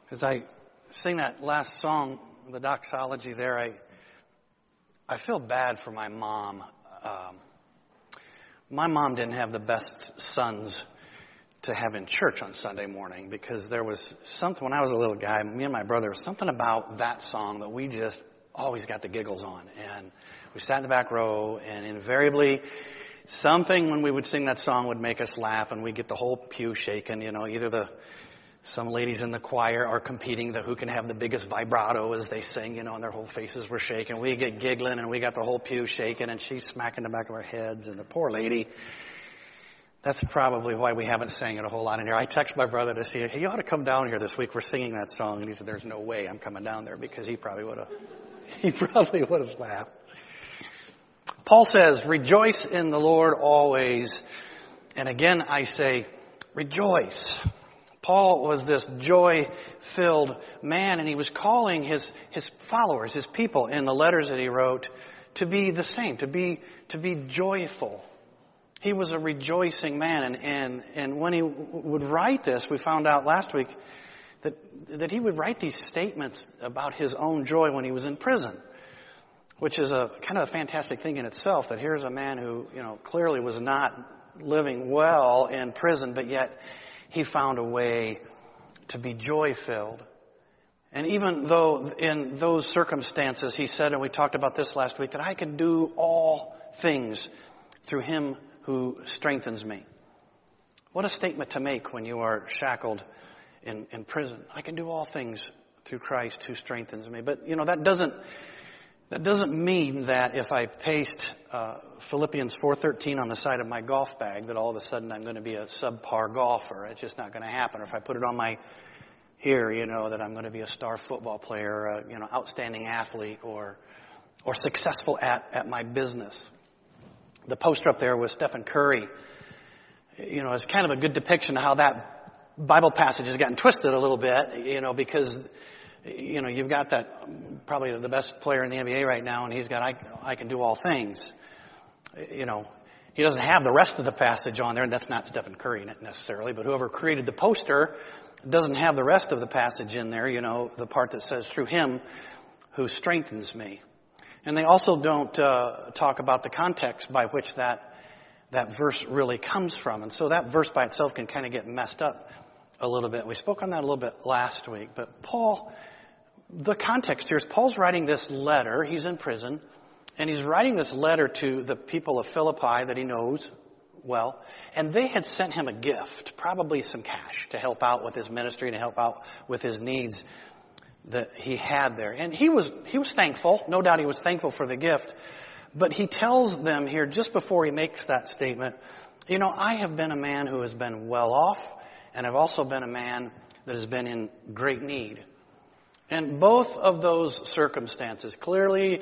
As I sing that last song, the doxology there, I feel bad for my mom. My mom didn't have the best sons to have in church on Sunday morning because there was something, when I was a little guy, me and my brother, there was something about that song that we just always got the giggles on. And we sat in the back row, and invariably something when we would sing that song would make us laugh, and we'd get the whole pew shaken. Either some ladies in the choir are competing who can have the biggest vibrato as they sing, and their whole faces were shaking. We get giggling, and we got the whole pew shaking, and she's smacking the back of our heads, and the poor lady. That's probably why we haven't sang it a whole lot in here. I text my brother to see, hey, you ought to come down here this week. We're singing that song. And he said, there's no way I'm coming down there, because he probably would have laughed. Paul says, rejoice in the Lord always. And again, I say, rejoice. Paul was this joy-filled man, and he was calling his followers, his people, in the letters that he wrote to be the same, to be joyful. He was a rejoicing man, and when he would write this, we found out last week that he would write these statements about his own joy when he was in prison, which is a kind of a fantastic thing in itself, that here's a man who, clearly was not living well in prison, but yet he found a way to be joy-filled. And even though in those circumstances, he said, and we talked about this last week, that I can do all things through him who strengthens me. What a statement to make when you are shackled in prison. I can do all things through Christ who strengthens me. But, that doesn't mean that if I paste Philippians 4:13 on the side of my golf bag that all of a sudden I'm going to be a subpar golfer. It's just not going to happen. Or if I put it on my here, that I'm going to be a star football player, outstanding athlete, or successful at my business. The poster up there with Stephen Curry, is kind of a good depiction of how that Bible passage has gotten twisted a little bit, because you've got that probably the best player in the NBA right now, and he's got, I can do all things. He doesn't have the rest of the passage on there, and that's not Stephen Curry necessarily, but whoever created the poster doesn't have the rest of the passage in there, the part that says, through him who strengthens me. And they also don't talk about the context by which that verse really comes from. And so that verse by itself can kind of get messed up a little bit. We spoke on that a little bit last week. But Paul, the context here is Paul's writing this letter. He's in prison. And he's writing this letter to the people of Philippi that he knows well. And they had sent him a gift, probably some cash, to help out with his ministry, to help out with his needs that he had there. And he was thankful. No doubt he was thankful for the gift. But he tells them here, just before he makes that statement, I have been a man who has been well off, and I've also been a man that has been in great need. And both of those circumstances, clearly,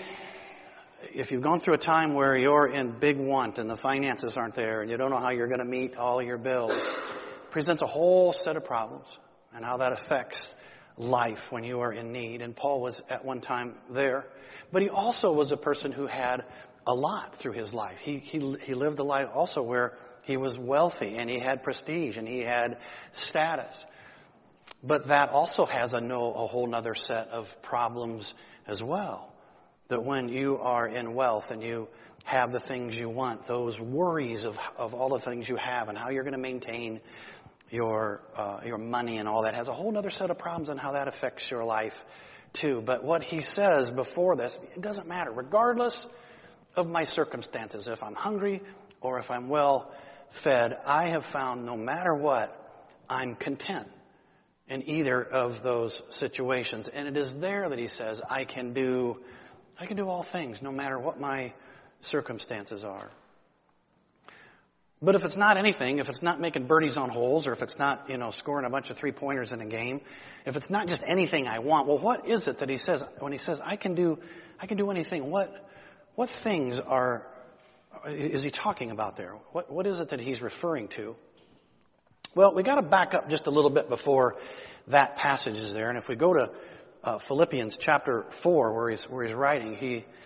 if you've gone through a time where you're in big want and the finances aren't there and you don't know how you're going to meet all your bills, presents a whole set of problems and how that affects life when you are in need. And Paul was at one time there. But he also was a person who had a lot through his life. He lived a life also where he was wealthy and he had prestige and he had status. But that also has a whole nother set of problems as well. That when you are in wealth and you have the things you want, those worries of all the things you have and how you're going to maintain your money and all that has a whole other set of problems and how that affects your life too. But what he says before this, it doesn't matter. Regardless of my circumstances, if I'm hungry or if I'm well fed, I have found no matter what, I'm content in either of those situations. And it is there that he says, I can do all things no matter what my circumstances are. But if it's not anything, if it's not making birdies on holes, or if it's not, scoring a bunch of 3-pointers in a game, if it's not just anything I want, well, what is it that he says when he says I can do anything? What things is he talking about there? What is it that he's referring to? Well, we got to back up just a little bit before that passage is there, and if we go to Philippians chapter 4, where he's writing,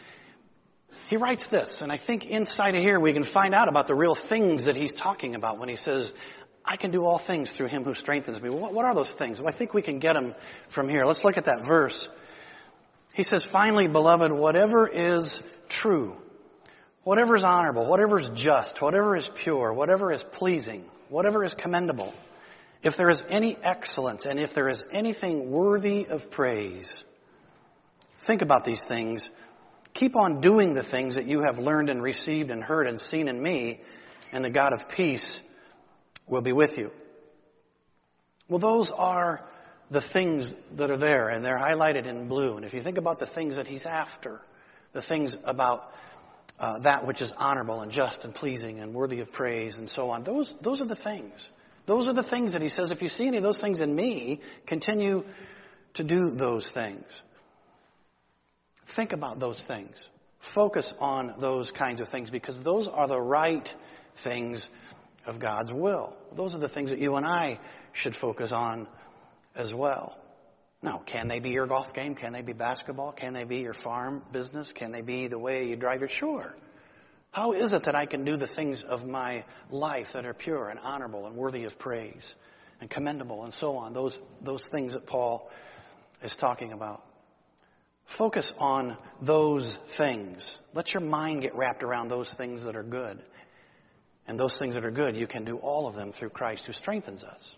he writes this, and I think inside of here we can find out about the real things that he's talking about when he says, I can do all things through him who strengthens me. What are those things? Well, I think we can get them from here. Let's look at that verse. He says, finally, beloved, whatever is true, whatever is honorable, whatever is just, whatever is pure, whatever is pleasing, whatever is commendable, if there is any excellence and if there is anything worthy of praise, think about these things. Keep on doing the things that you have learned and received and heard and seen in me, and the God of peace will be with you. Well, those are the things that are there, and they're highlighted in blue. And if you think about the things that he's after, the things about that which is honorable and just and pleasing and worthy of praise and so on, those are the things. Those are the things that he says, if you see any of those things in me, continue to do those things. Think about those things. Focus on those kinds of things, because those are the right things of God's will. Those are the things that you and I should focus on as well. Now, can they be your golf game? Can they be basketball? Can they be your farm business? Can they be the way you drive your? Sure. How is it that I can do the things of my life that are pure and honorable and worthy of praise and commendable and so on? Those things that Paul is talking about. Focus on those things. Let your mind get wrapped around those things that are good. And those things that are good, you can do all of them through Christ who strengthens us.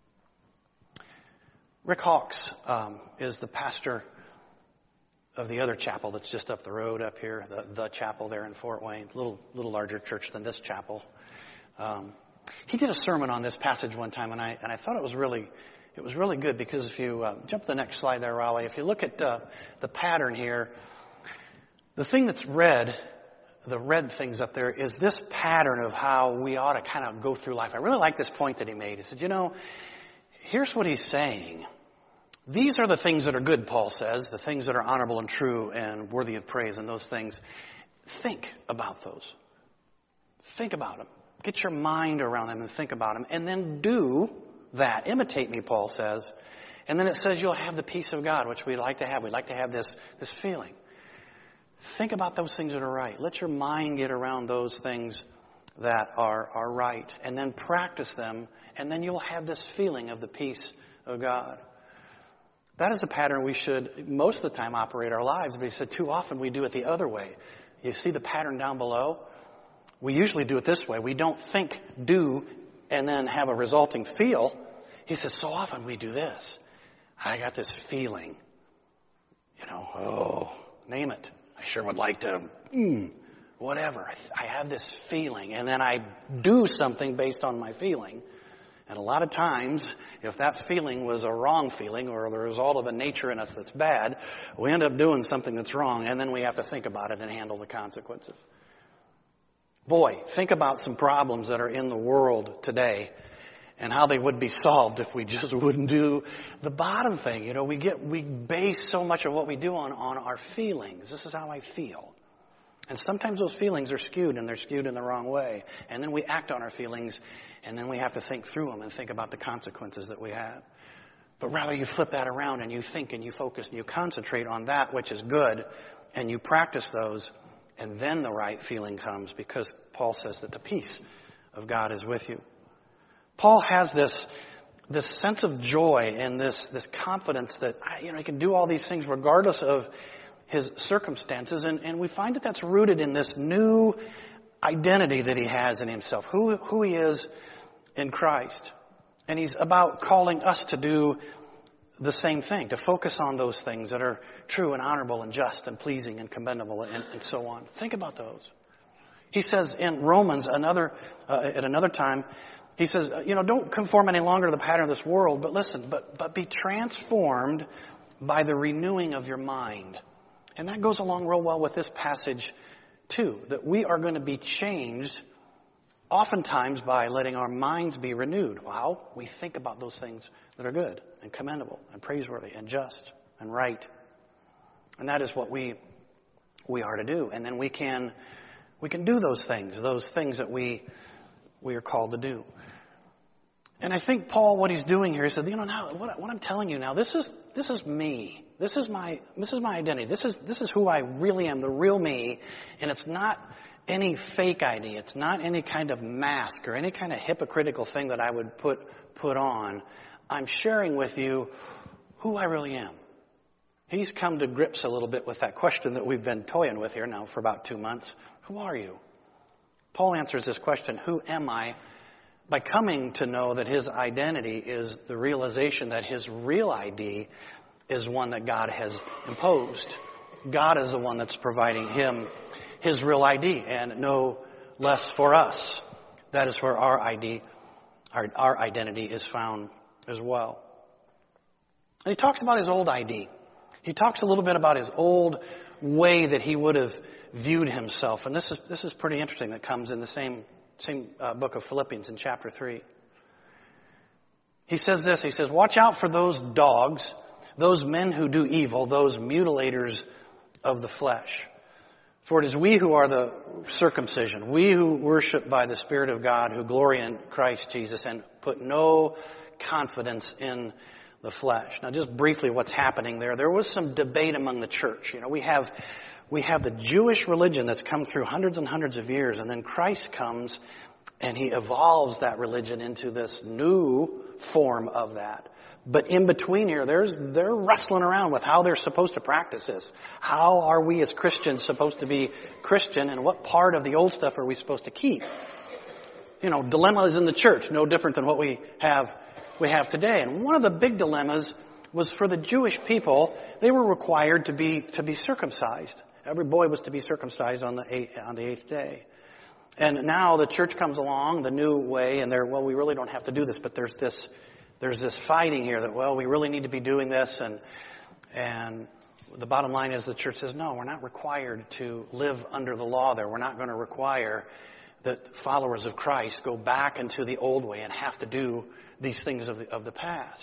Rick Hawks is the pastor of the other chapel that's just up the road up here, the chapel there in Fort Wayne, little larger church than this chapel. He did a sermon on this passage one time, and I thought it was really good, because if you jump to the next slide there, Raleigh, if you look at the pattern here, the thing that's red, the red things up there, is this pattern of how we ought to kind of go through life. I really like this point that he made. He said, here's what he's saying. These are the things that are good, Paul says, the things that are honorable and true and worthy of praise, and those things. Think about those. Think about them. Get your mind around them and think about them. And then do that. Imitate me, Paul says. And then it says you'll have the peace of God, which we like to have. We like to have this feeling. Think about those things that are right. Let your mind get around those things that are right. And then practice them. And then you'll have this feeling of the peace of God. That is a pattern we should, most of the time, operate our lives. But he said too often we do it the other way. You see the pattern down below? We usually do it this way. We don't think, do, and then have a resulting feel. He says so often we do this. I got this feeling. Name it. I sure would like to, whatever. I have this feeling. And then I do something based on my feeling. And a lot of times, if that feeling was a wrong feeling or the result of a nature in us that's bad, we end up doing something that's wrong, and then we have to think about it and handle the consequences. Boy, think about some problems that are in the world today and how they would be solved if we just wouldn't do the bottom thing. We base so much of what we do on our feelings. This is how I feel. And sometimes those feelings are skewed, and they're skewed in the wrong way. And then we act on our feelings, and then we have to think through them and think about the consequences that we have. But rather you flip that around and you think and you focus and you concentrate on that which is good, and you practice those, and then the right feeling comes, because Paul says that the peace of God is with you. Paul has this sense of joy and this confidence that he can do all these things regardless of his circumstances, and we find that that's rooted in this new identity that he has in himself, who he is in Christ. And he's about calling us to do the same thing, to focus on those things that are true and honorable and just and pleasing and commendable and so on. Think about those. He says in Romans at another time, he says, don't conform any longer to the pattern of this world, but listen, but be transformed by the renewing of your mind. And that goes along real well with this passage, too, that we are going to be changed oftentimes by letting our minds be renewed. Wow, we think about those things that are good and commendable and praiseworthy and just and right. And that is what we are to do. And then we can do those things that we are called to do. And I think Paul, what he's doing here, he said, now what I'm telling you now, this is me. This is my identity. This is who I really am, the real me. And it's not any fake ID. It's not any kind of mask or any kind of hypocritical thing that I would put on. I'm sharing with you who I really am. He's come to grips a little bit with that question that we've been toying with here now for about 2 months. Who are you? Paul answers this question, who am I? By coming to know that his identity is the realization that his real ID is one that God has imposed. God is the one that's providing him his real ID, and no less for us. That is where our identity is found as well. And he talks about his old ID. He talks a little bit about his old way that he would have viewed himself. And this is pretty interesting. That comes in the same book of Philippians in chapter 3. He says this, he says, watch out for those dogs, those men who do evil, those mutilators of the flesh. For it is we who are the circumcision, we who worship by the Spirit of God, who glory in Christ Jesus and put no confidence in the flesh. Now just briefly what's happening there. There was some debate among the church. You know, we have the Jewish religion that's come through hundreds and hundreds of years, and then Christ comes and he evolves that religion into this new form of that. But in between here, they're wrestling around with how they're supposed to practice this. How are we as Christians supposed to be Christian, and what part of the old stuff are we supposed to keep? You know, dilemmas in the church, no different than what we have today. And one of the big dilemmas was for the Jewish people. They were required to be circumcised. Every boy was to be circumcised on the eighth day. And now the church comes along, the new way, and we really don't have to do this, but there's this fighting here that, we really need to be doing this, and the bottom line is the church says, no, we're not required to live under the law there. We're not going to require that followers of Christ go back into the old way and have to do these things of the past.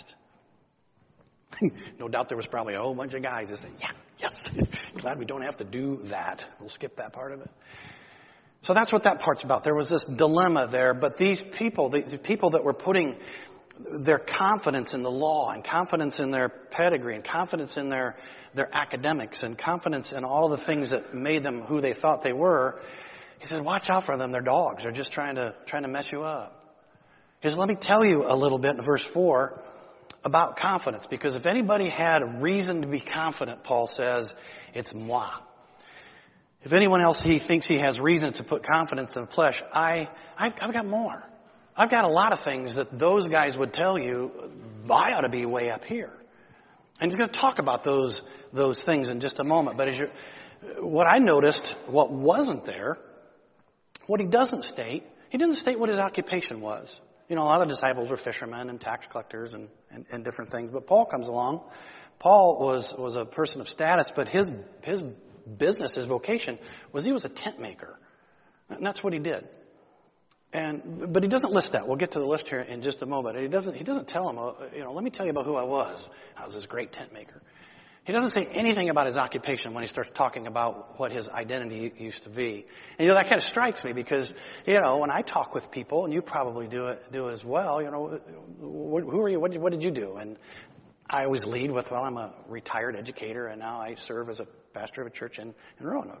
No doubt there was probably a whole bunch of guys that said, yeah, yes, glad we don't have to do that. We'll skip that part of it. So that's what that part's about. There was this dilemma there, but these people, the people that were putting their confidence in the law and confidence in their pedigree and confidence in their academics and confidence in all the things that made them who they thought they were, he said, watch out for them. They're dogs. They're just trying to mess you up. He said, let me tell you a little bit in verse 4 about confidence, because if anybody had a reason to be confident, Paul says, it's moi. If anyone else he thinks he has reason to put confidence in the flesh, I've got more. I've got a lot of things that those guys would tell you, I ought to be way up here. And he's going to talk about those things in just a moment. But what I noticed, what wasn't there, what he doesn't state, he didn't state what his occupation was. You know, a lot of the disciples were fishermen and tax collectors and different things. But Paul comes along. Paul was a person of status, but his business, his vocation, was he was a tent maker. And that's what he did. But he doesn't list that. We'll get to the list here in just a moment. He doesn't tell him, let me tell you about who I was. I was this great tent maker. He doesn't say anything about his occupation when he starts talking about what his identity used to be. And that kind of strikes me because, when I talk with people, and you probably do it as well, who are you? What did you do? And I always lead with, I'm a retired educator, and now I serve as a pastor of a church in Roanoke.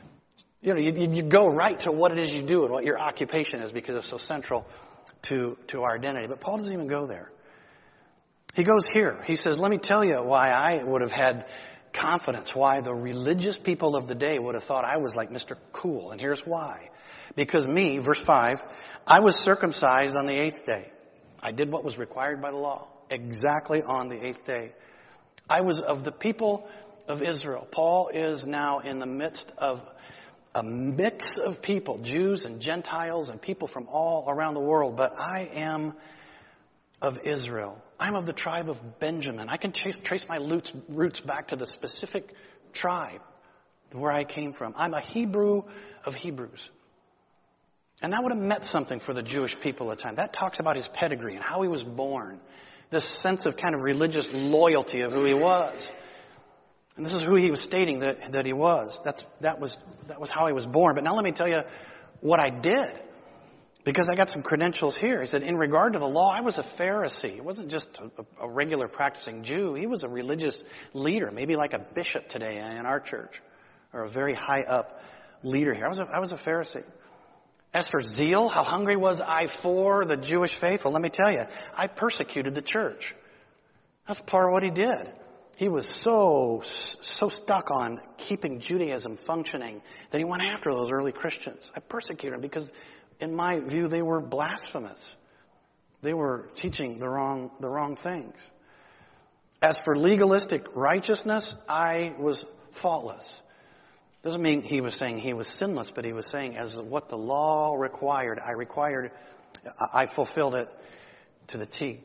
You go right to what it is you do and what your occupation is because it's so central to our identity. But Paul doesn't even go there. He goes here. He says, let me tell you why I would have had confidence, why the religious people of the day would have thought I was like Mr. Cool. And here's why. Because me, verse 5, I was circumcised on the 8th day. I did what was required by the law, exactly on the 8th day. I was of the people of Israel. Paul is now in the midst of a mix of people, Jews and Gentiles and people from all around the world. But I am of Israel. I'm of the tribe of Benjamin. I can trace my roots back to the specific tribe where I came from. I'm a Hebrew of Hebrews. And that would have meant something for the Jewish people at the time. That talks about his pedigree and how he was born. This sense of kind of religious loyalty of who he was. And this is who he was stating that he was. That was how he was born. But now let me tell you what I did. Because I got some credentials here. He said, in regard to the law, I was a Pharisee. He wasn't just a regular practicing Jew. He was a religious leader, maybe like a bishop today in our church, or a very high up leader here. I was a Pharisee. As for zeal, how hungry was I for the Jewish faith? Well, let me tell you, I persecuted the church. That's part of what he did. He was so stuck on keeping Judaism functioning that he went after those early Christians. I persecuted them because, in my view, they were blasphemous. They were teaching the wrong things. As for legalistic righteousness, I was faultless. Doesn't mean he was saying he was sinless, but he was saying as what the law required, I fulfilled it to the T.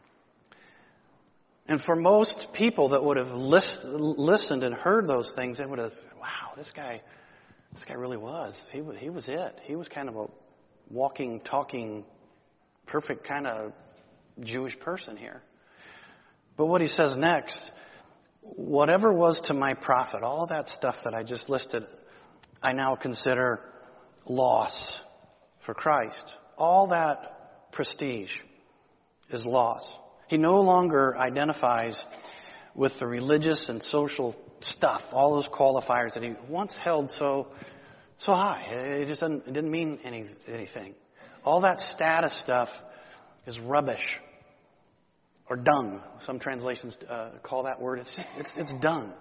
And for most people that would have listened and heard those things, they would have, wow, this guy really was. He was it. He was kind of a walking, talking, perfect kind of Jewish person here. But what he says next, whatever was to my profit, all that stuff that I just listed, I now consider loss for Christ. All that prestige is loss. He no longer identifies with the religious and social stuff, all those qualifiers that he once held so high. It didn't mean anything. All that status stuff is rubbish or dung. Some translations call that word. It's dung.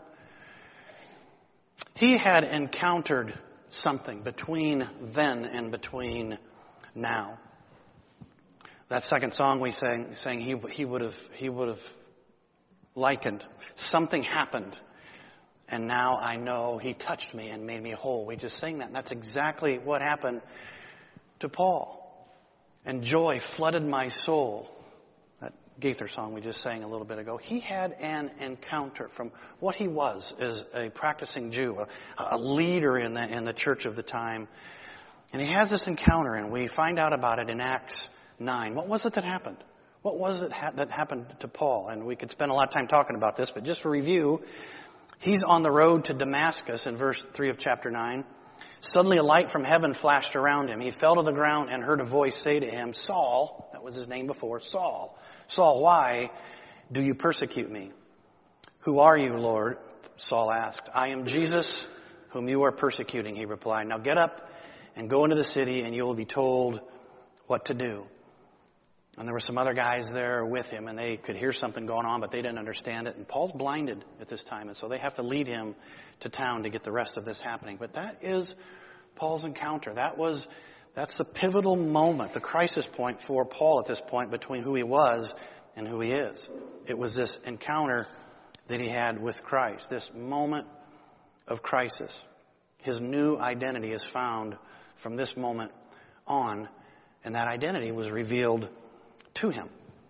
He had encountered something between then and between now. That second song we sang he would have likened. Something happened, and now I know he touched me and made me whole. We just sang that, and that's exactly what happened to Paul. And joy flooded my soul. That Gaither song we just sang a little bit ago. He had an encounter from what he was as a practicing Jew, a leader in the church of the time. And he has this encounter, and we find out about it in Acts 9. What was it that happened? What was it that happened to Paul? And we could spend a lot of time talking about this, but just for review, he's on the road to Damascus in verse 3 of chapter 9. Suddenly a light from heaven flashed around him. He fell to the ground and heard a voice say to him, Saul, that was his name before, Saul, why do you persecute me? Who are you, Lord? Saul asked. I am Jesus, whom you are persecuting, he replied. Now get up and go into the city, and you will be told what to do. And there were some other guys there with him, and they could hear something going on, but they didn't understand it. And Paul's blinded at this time, and so they have to lead him to town to get the rest of this happening. But that is Paul's encounter. That's the pivotal moment, the crisis point for Paul at this point between who he was and who he is. It was this encounter that he had with Christ, this moment of crisis. His new identity is found from this moment on, and that identity was revealed to him.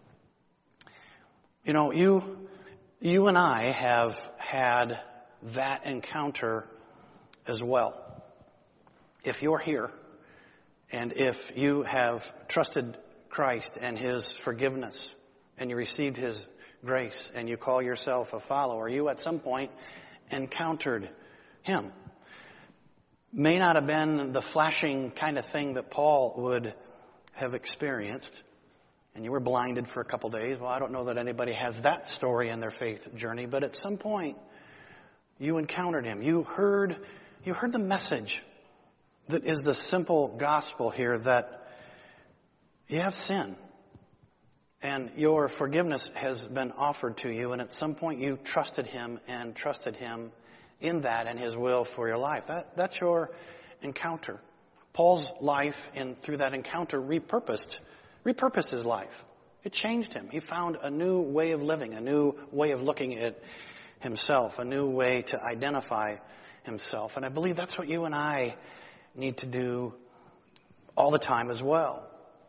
You know, you and I have had that encounter as well. If you're here, and if you have trusted Christ and His forgiveness, and you received His grace, and you call yourself a follower, you at some point encountered Him. May not have been the flashing kind of thing that Paul would have experienced, and you were blinded for a couple days. Well, I don't know that anybody has that story in their faith journey, but at some point you encountered Him. You heard the message that is the simple gospel here, that you have sin and your forgiveness has been offered to you, and at some point you trusted Him and trusted Him in that and His will for your life. That's your encounter. Paul's life, through that encounter, repurposed his life. It changed him. He found a new way of living, a new way of looking at himself, a new way to identify himself. And I believe that's what you and I need to do all the time as well.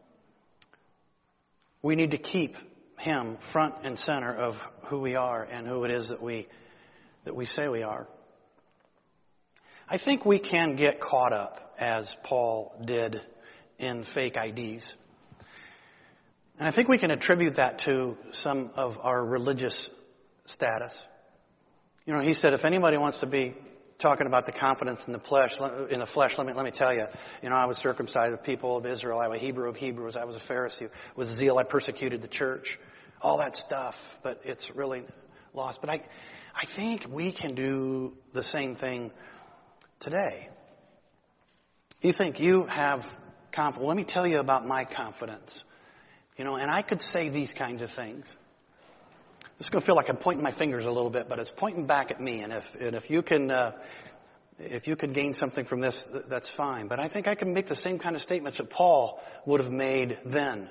We need to keep Him front and center of who we are and who it is that we say we are. I think we can get caught up, as Paul did, in fake IDs. And I think we can attribute that to some of our religious status. You know, he said, if anybody wants to be talking about the confidence in the flesh, let me tell you, I was circumcised, the people of Israel. I was a Hebrew of Hebrews. I was a Pharisee. With zeal, I persecuted the church. All that stuff, but it's really lost. But I think we can do the same thing today. You think you have confidence. Well, let me tell you about my confidence. And I could say these kinds of things. It's going to feel like I'm pointing my fingers a little bit, but it's pointing back at me. And if you can gain something from this, that's fine. But I think I can make the same kind of statements that Paul would have made then.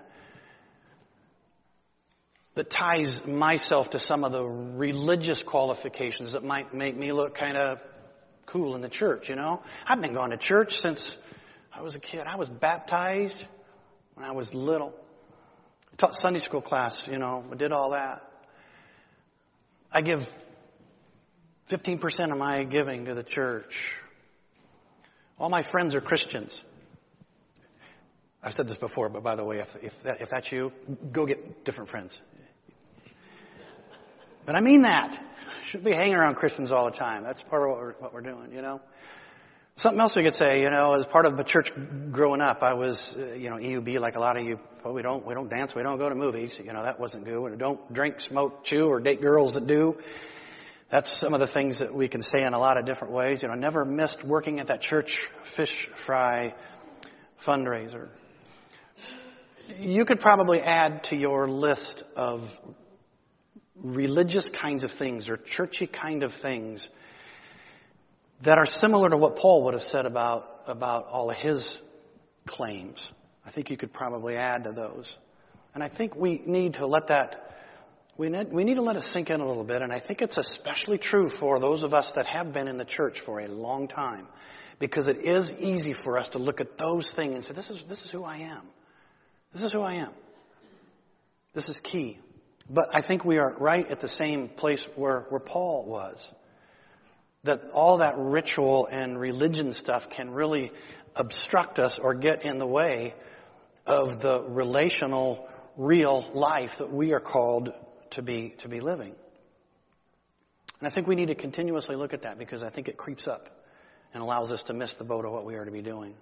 That ties myself to some of the religious qualifications that might make me look kind of cool in the church, I've been going to church since I was a kid. I was baptized when I was little. I taught Sunday school class, I did all that. I give 15% of my giving to the church. All my friends are Christians. I've said this before, but by the way, if that's you, go get different friends. But I mean that. Shouldn't be hanging around Christians all the time. That's part of what we're doing, Something else we could say, as part of the church growing up, I was, EUB like a lot of you. Well, we don't dance, we don't go to movies. That wasn't good. We don't drink, smoke, chew, or date girls that do. That's some of the things that we can say in a lot of different ways. Never missed working at that church fish fry fundraiser. You could probably add to your list of religious kinds of things or churchy kind of things that are similar to what Paul would have said about all of his claims. I think you could probably add to those. And I think we need to let that, we need to let it sink in a little bit. And I think it's especially true for those of us that have been in the church for a long time. Because it is easy for us to look at those things and say, this is who I am. This is who I am. This is key. But I think we are right at the same place where Paul was. That all that ritual and religion stuff can really obstruct us or get in the way of the relational, real life that we are called to be living. And I think we need to continuously look at that because I think it creeps up and allows us to miss the boat of what we are to be doing.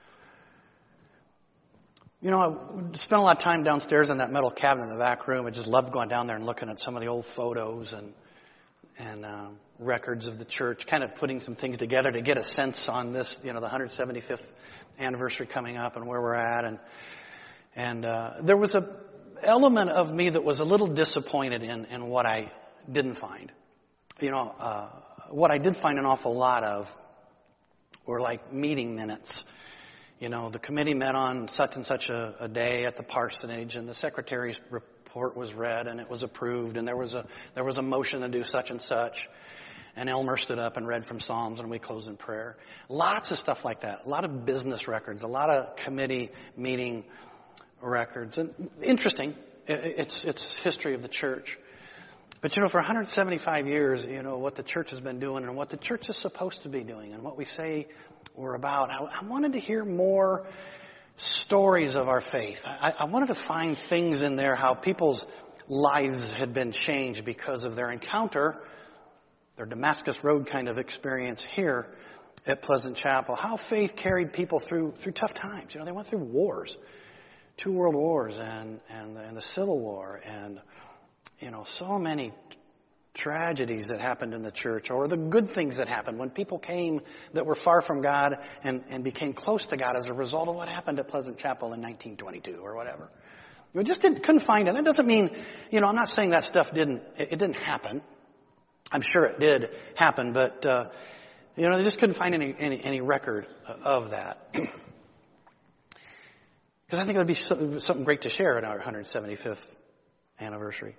I spent a lot of time downstairs in that metal cabinet in the back room. I just loved going down there and looking at some of the old photos and records of the church, kind of putting some things together to get a sense on this, the 175th anniversary coming up and where we're at. And there was a element of me that was a little disappointed in what I didn't find. What I did find an awful lot of were like meeting minutes. The committee met on such and such a day at the parsonage, and the secretary's report was read, and it was approved, and there was a motion to do such and such. And Elmer stood up and read from Psalms, and we closed in prayer. Lots of stuff like that. A lot of business records, a lot of committee meeting records. And interesting, it's history of the church. But for 175 years, what the church has been doing and what the church is supposed to be doing and what we say we're about, I wanted to hear more stories of our faith. I wanted to find things in there, how people's lives had been changed because of their encounter, their Damascus Road kind of experience here at Pleasant Chapel. How faith carried people through tough times. They went through wars, 2 world wars and the Civil War and so many tragedies that happened in the church, or the good things that happened when people came that were far from God and became close to God as a result of what happened at Pleasant Chapel in 1922 or whatever. We just couldn't find it. That doesn't mean, I'm not saying that stuff didn't happen. I'm sure it did happen, but, they just couldn't find any record of that. Because I think it would be something great to share in our 175th anniversary.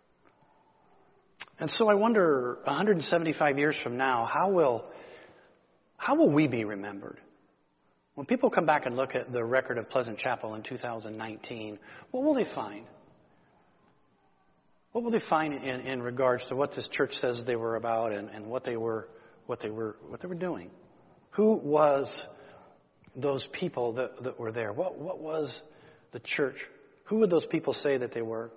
And so I wonder, 175 years from now, how will we be remembered? When people come back and look at the record of Pleasant Chapel in 2019, what will they find? What will they find in regards to what this church says they were about and what they were doing? Who was those people that were there? What was the church? Who would those people say that they were?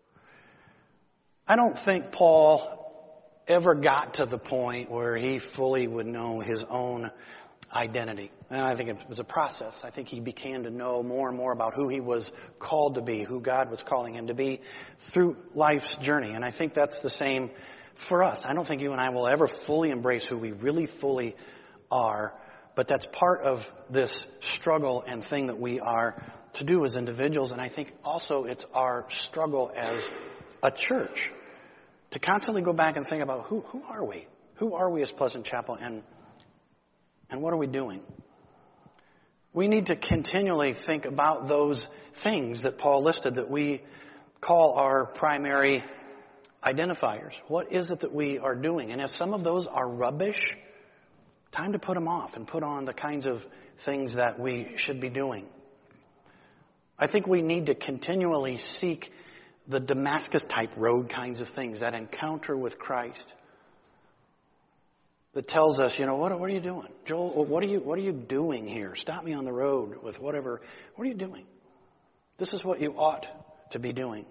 I don't think Paul ever got to the point where he fully would know his own identity. And I think it was a process. I think he began to know more and more about who he was called to be, who God was calling him to be through life's journey. And I think that's the same for us. I don't think you and I will ever fully embrace who we really fully are. But that's part of this struggle and thing that we are to do as individuals. And I think also it's our struggle as a church to constantly go back and think about who are we? Who are we as Pleasant Chapel, and what are we doing? We need to continually think about those things that Paul listed that we call our primary identifiers. What is it that we are doing? And if some of those are rubbish, time to put them off and put on the kinds of things that we should be doing. I think we need to continually seek the Damascus-type road kinds of things, that encounter with Christ that tells us, what are you doing? Joel, what are you doing here? Stop me on the road with whatever. What are you doing? This is what you ought to be doing.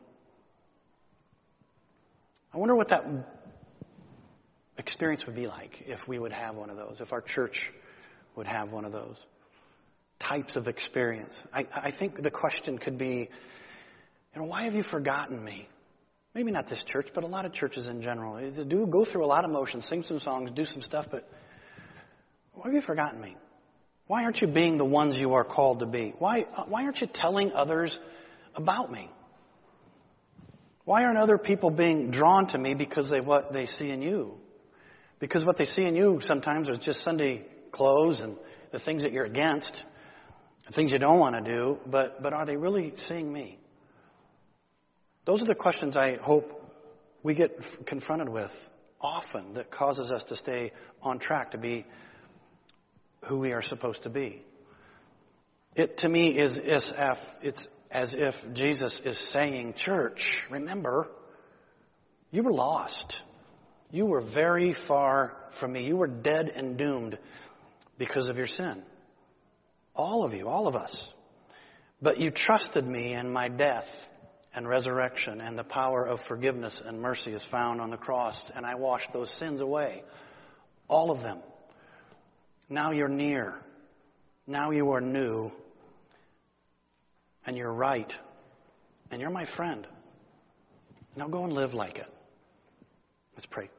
I wonder what that experience would be like if we would have one of those, if our church would have one of those types of experience. I think the question could be, why have you forgotten me? Maybe not this church, but a lot of churches in general. They do go through a lot of motions, sing some songs, do some stuff, but why have you forgotten me? Why aren't you being the ones you are called to be? Why aren't you telling others about me? Why aren't other people being drawn to me because of what they see in you? Because what they see in you sometimes is just Sunday clothes and the things that you're against, the things you don't want to do, but are they really seeing me? Those are the questions I hope we get confronted with often that causes us to stay on track to be who we are supposed to be. It, to me, is as if Jesus is saying, church, remember, you were lost. You were very far from me. You were dead and doomed because of your sin. All of you, all of us. But you trusted me in my death and resurrection, and the power of forgiveness and mercy is found on the cross, and I washed those sins away. All of them. Now you're near. Now you are new. And you're right. And you're my friend. Now go and live like it. Let's pray.